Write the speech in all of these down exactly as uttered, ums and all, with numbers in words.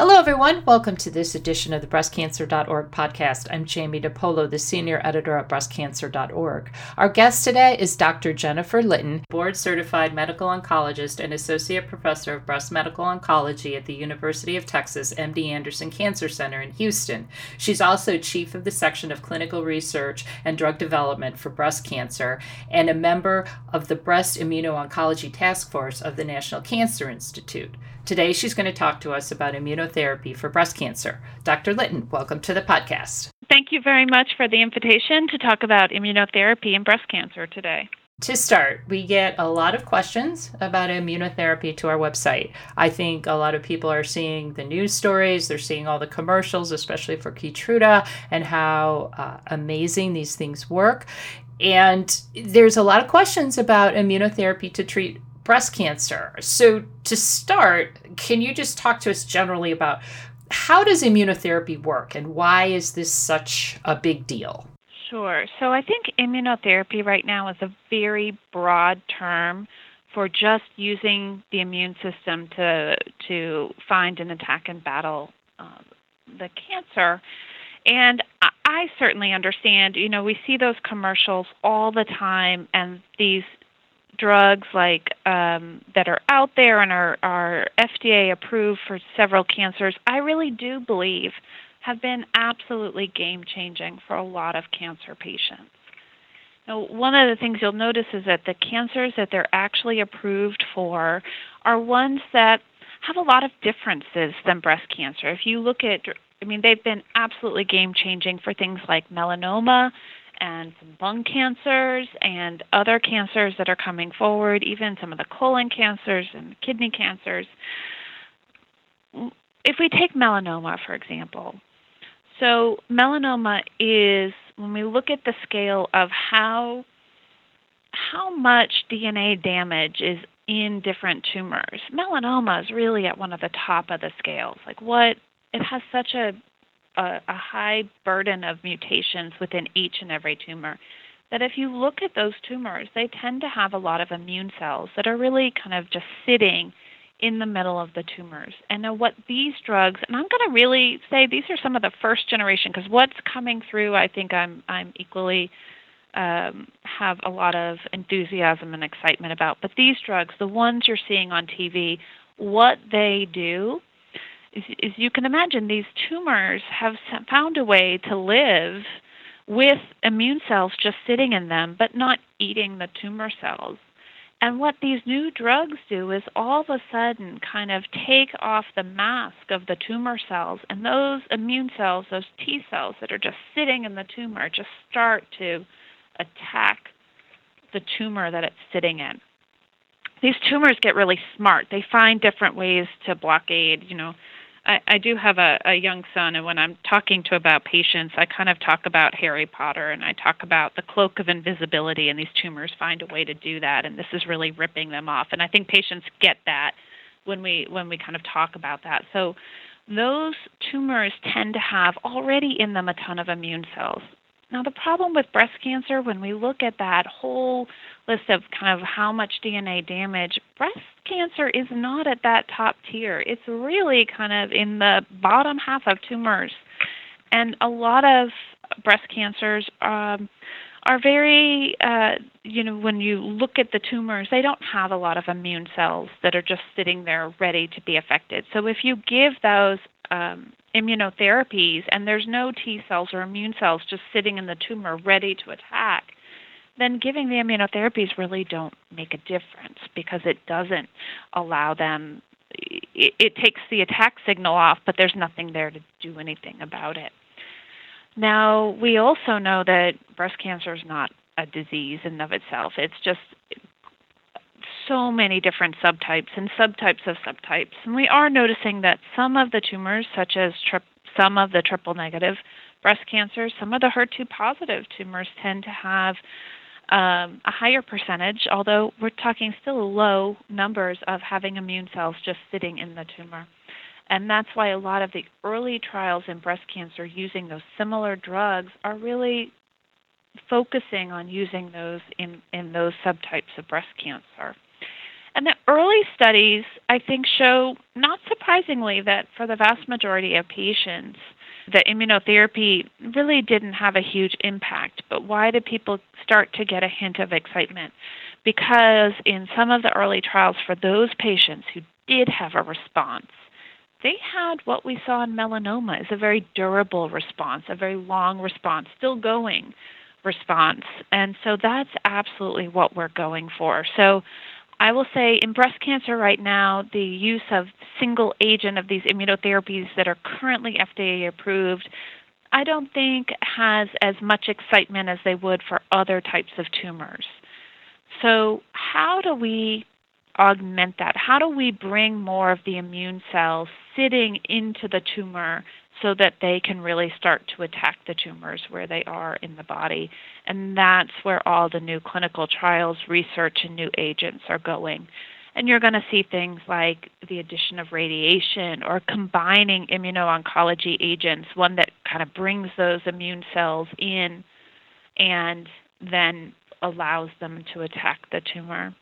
Hello, everyone. Welcome to this edition of the breast cancer dot org podcast. I'm Jamie DePolo, the senior editor at breast cancer dot org. Our guest today is Doctor Jennifer Litton, board-certified medical oncologist and associate professor of breast medical oncology at the University of Texas M D Anderson Cancer Center in Houston. She's also chief of the section of clinical research and drug development for breast cancer and a member of the Breast Immuno-Oncology Task Force of the National Cancer Institute. Today, she's going to talk to us about immunotherapy for breast cancer. Doctor Litton, welcome to the podcast. Thank you very much for the invitation to talk about immunotherapy in breast cancer today. To start, we get a lot of questions about immunotherapy to our website. I think a lot of people are seeing the news stories, they're seeing all the commercials, especially for Keytruda, and how uh, amazing these things work. And there's a lot of questions about immunotherapy to treat breast cancer. So to start, can you just talk to us generally about how does immunotherapy work and why is this such a big deal? Sure. So I think immunotherapy right now is a very broad term for just using the immune system to to find and attack and battle um, the cancer. And I certainly understand, you know, we see those commercials all the time, and these drugs like um, that are out there and are, are F D A approved for several cancers, I really do believe have been absolutely game-changing for a lot of cancer patients. Now, one of the things you'll notice is that the cancers that they're actually approved for are ones that have a lot of differences than breast cancer. If you look at, I mean, they've been absolutely game-changing for things like melanoma and some lung cancers and other cancers that are coming forward, even some of the colon cancers and kidney cancers. If we take melanoma, for example, so melanoma is, when we look at the scale of how, how much D N A damage is in different tumors, melanoma is really at one of the top of the scales. Like what, it has such a A, a high burden of mutations within each and every tumor, that if you look at those tumors, they tend to have a lot of immune cells that are really kind of just sitting in the middle of the tumors. And now what these drugs, and I'm going to really say these are some of the first generation, because what's coming through, I think I'm I'm equally um, have a lot of enthusiasm and excitement about. But these drugs, the ones you're seeing on T V, what they do Is, is you can imagine these tumors have found a way to live with immune cells just sitting in them, but not eating the tumor cells. And what these new drugs do is all of a sudden kind of take off the mask of the tumor cells, and those immune cells, those T cells that are just sitting in the tumor, just start to attack the tumor that it's sitting in. These tumors get really smart. They find different ways to blockade, you know, I, I do have a, a young son, and when I'm talking to about patients, I kind of talk about Harry Potter, and I talk about the cloak of invisibility, and these tumors find a way to do that, and this is really ripping them off. And I think patients get that when we when we kind of talk about that. So those tumors tend to have already in them a ton of immune cells. Now, the problem with breast cancer, when we look at that whole list of kind of how much D N A damage, breast cancer is not at that top tier. It's really kind of in the bottom half of tumors. And a lot of breast cancers um, are very, uh, you know, when you look at the tumors, they don't have a lot of immune cells that are just sitting there ready to be affected. So if you give those um, immunotherapies and there's no T cells or immune cells just sitting in the tumor ready to attack, then giving the immunotherapies really don't make a difference, because it doesn't allow them, it, it takes the attack signal off, but there's nothing there to do anything about it. Now, we also know that breast cancer is not a disease in and of itself. It's just so many different subtypes and subtypes of subtypes. And we are noticing that some of the tumors, such as tri- some of the triple-negative breast cancers, some of the H E R two positive tumors tend to have um, a higher percentage, although we're talking still low numbers of having immune cells just sitting in the tumor. And that's why a lot of the early trials in breast cancer using those similar drugs are really focusing on using those in, in those subtypes of breast cancer. And the early studies, I think, show, not surprisingly, that for the vast majority of patients, the immunotherapy really didn't have a huge impact. But why did people start to get a hint of excitement? Because in some of the early trials, for those patients who did have a response, they had what we saw in melanoma, is a very durable response, a very long response, still going response. And so that's absolutely what we're going for. So I will say in breast cancer right now, the use of single agent of these immunotherapies that are currently F D A approved, I don't think has as much excitement as they would for other types of tumors. So how do we augment that? How do we bring more of the immune cells sitting into the tumor so that they can really start to attack the tumors where they are in the body? And that's where all the new clinical trials, research, and new agents are going. And you're going to see things like the addition of radiation or combining immuno-oncology agents, one that kind of brings those immune cells in and then allows them to attack the tumor.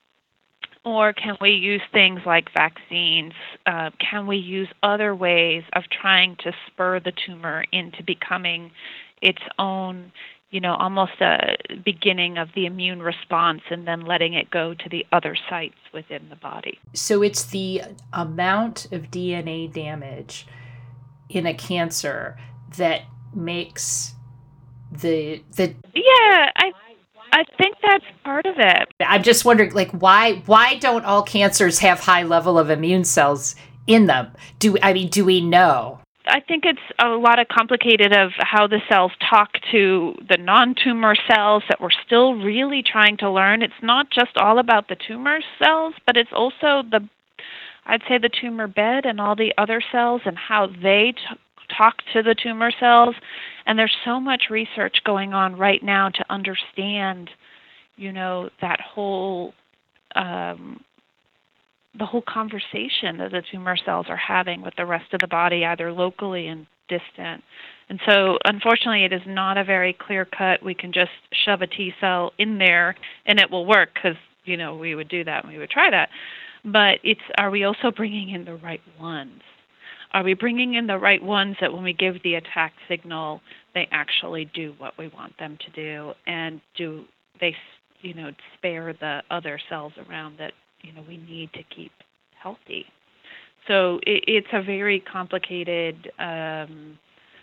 Or can we use things like vaccines? Uh, can we use other ways of trying to spur the tumor into becoming its own, you know, almost a beginning of the immune response and then letting it go to the other sites within the body? So it's the amount of D N A damage in a cancer that makes the the yeah I I think that's part of it. I'm just wondering, like, why why don't all cancers have high level of immune cells in them? Do I mean, do we know? I think it's a lot of complicated of how the cells talk to the non-tumor cells that we're still really trying to learn. It's not just all about the tumor cells, but it's also the, I'd say, the tumor bed and all the other cells and how they t- talk to the tumor cells. And there's so much research going on right now to understand, you know, that whole, um, the whole conversation that the tumor cells are having with the rest of the body, either locally and distant. And so, unfortunately, it is not a very clear cut. We can just shove a T cell in there and it will work because, you know, we would do that and we would try that. But it's, are we also bringing in the right ones? Are we bringing in the right ones that when we give the attack signal, they actually do what we want them to do, and do they, you know, spare the other cells around that, you know, we need to keep healthy? So it, it's a very complicated um,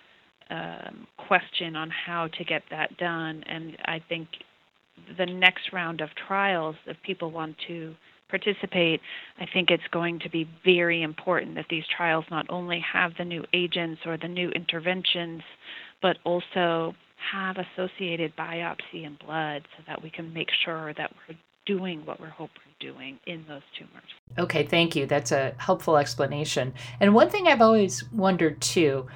um, question on how to get that done, and I think the next round of trials, if people want to participate, I think it's going to be very important that these trials not only have the new agents or the new interventions, but also have associated biopsy and blood so that we can make sure that we're doing what we're hoping we're doing in those tumors. Okay, thank you. That's a helpful explanation. And one thing I've always wondered too,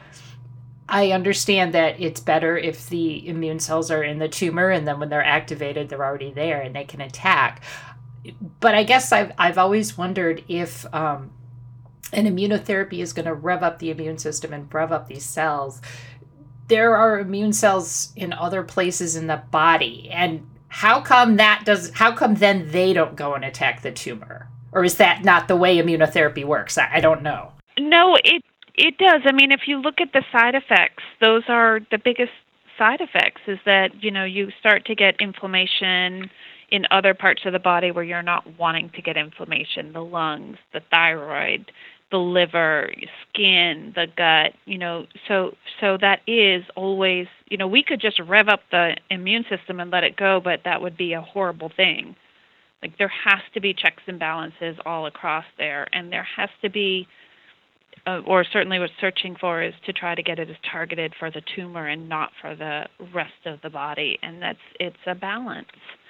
I understand that it's better if the immune cells are in the tumor and then when they're activated, they're already there and they can attack. But I guess I've I've always wondered if um, an immunotherapy is going to rev up the immune system and rev up these cells. There are immune cells in other places in the body, and how come that does? How come then they don't go and attack the tumor? Or is that not the way immunotherapy works? I, I don't know. No, it it does. I mean, if you look at the side effects, those are the biggest side effects. Is that, you know, you start to get inflammation in other parts of the body where you're not wanting to get inflammation, the lungs, the thyroid, the liver, skin, the gut, you know, so so that is always, you know, we could just rev up the immune system and let it go, but that would be a horrible thing. Like, there has to be checks and balances all across there, and there has to be, uh, or certainly what searching for is to try to get it as targeted for the tumor and not for the rest of the body, and that's, it's a balance.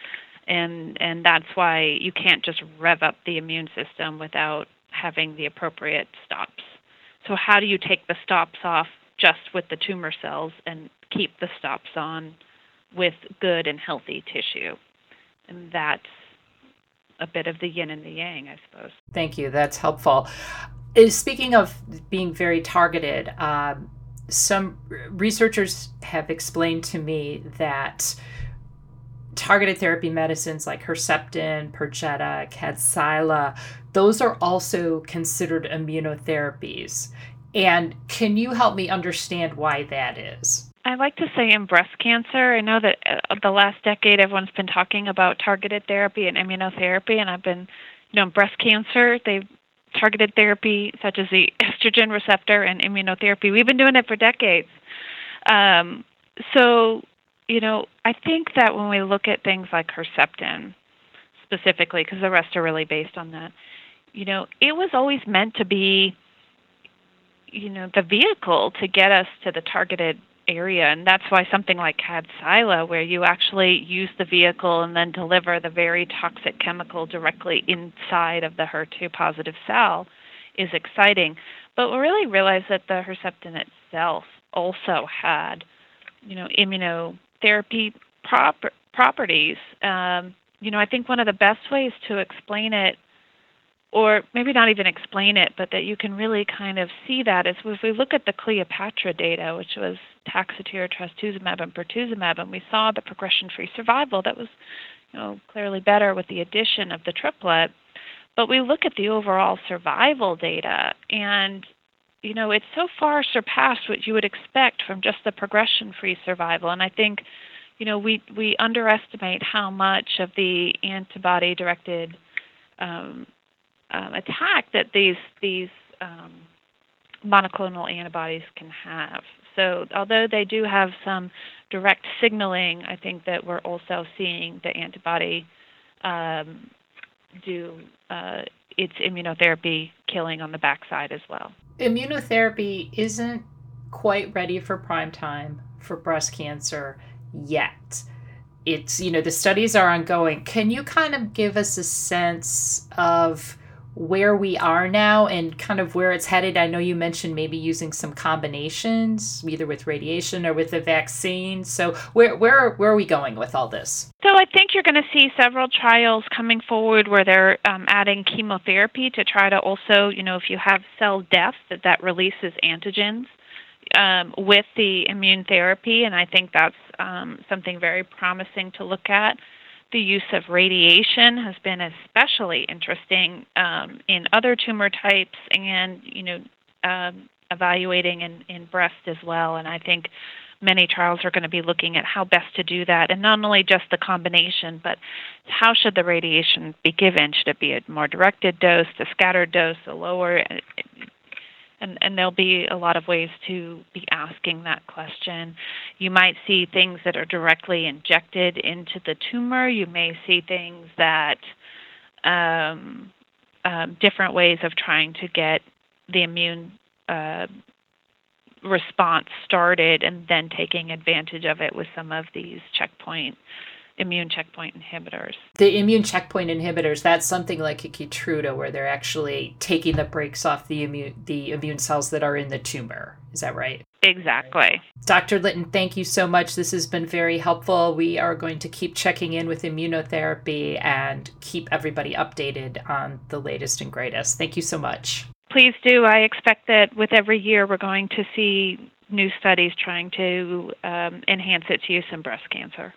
And and that's why you can't just rev up the immune system without having the appropriate stops. So how do you take the stops off just with the tumor cells and keep the stops on with good and healthy tissue? And that's a bit of the yin and the yang, I suppose. Thank you. That's helpful. Is Speaking of being very targeted, um, some researchers have explained to me that targeted therapy medicines like Herceptin, Perjeta, Kadcyla, those are also considered immunotherapies. And can you help me understand why that is? I like to say in breast cancer, I know that uh, the last decade everyone's been talking about targeted therapy and immunotherapy, and I've been, you know, in breast cancer, they've targeted therapy such as the estrogen receptor and immunotherapy. We've been doing it for decades. Um, so, you know, I think that when we look at things like Herceptin specifically, because the rest are really based on that, you know, it was always meant to be, you know, the vehicle to get us to the targeted area. And that's why something like Kadcyla, where you actually use the vehicle and then deliver the very toxic chemical directly inside of the H E R two positive cell, is exciting. But we really realized that the Herceptin itself also had, you know, immunotherapy prop- properties. Um, you know, I think one of the best ways to explain it, or maybe not even explain it, but that you can really kind of see that is if we look at the Cleopatra data, which was Taxotere, trastuzumab, and pertuzumab, and we saw the progression-free survival that was, you know, clearly better with the addition of the triplet. But we look at the overall survival data, and, you know, it's so far surpassed what you would expect from just the progression-free survival. And I think, you know, we, we underestimate how much of the antibody-directed um, Um, attack that these these um, monoclonal antibodies can have. So although they do have some direct signaling, I think that we're also seeing the antibody um, do uh, its immunotherapy killing on the backside as well. Immunotherapy isn't quite ready for prime time for breast cancer yet. It's, you know, the studies are ongoing. Can you kind of give us a sense of where we are now and kind of where it's headed? I know you mentioned maybe using some combinations, either with radiation or with the vaccine. So where where where are we going with all this? So I think you're going to see several trials coming forward where they're um, adding chemotherapy to try to also, you know, if you have cell death, that that releases antigens um, with the immune therapy. And I think that's um, something very promising to look at. The use of radiation has been especially interesting um, in other tumor types and, you know, um, evaluating in, in breast as well. And I think many trials are going to be looking at how best to do that. And not only just the combination, but how should the radiation be given? Should it be a more directed dose, a scattered dose, a lower? And, and there'll be a lot of ways to be asking that question. You might see things that are directly injected into the tumor. You may see things that, um, um, different ways of trying to get the immune uh, response started and then taking advantage of it with some of these checkpoint immune checkpoint inhibitors. The immune checkpoint inhibitors, that's something like a Keytruda where they're actually taking the brakes off the immune the immune cells that are in the tumor. Is that right? Exactly. Doctor Litton, thank you so much. This has been very helpful. We are going to keep checking in with immunotherapy and keep everybody updated on the latest and greatest. Thank you so much. Please do. I expect that with every year we're going to see new studies trying to um, enhance its use in breast cancer.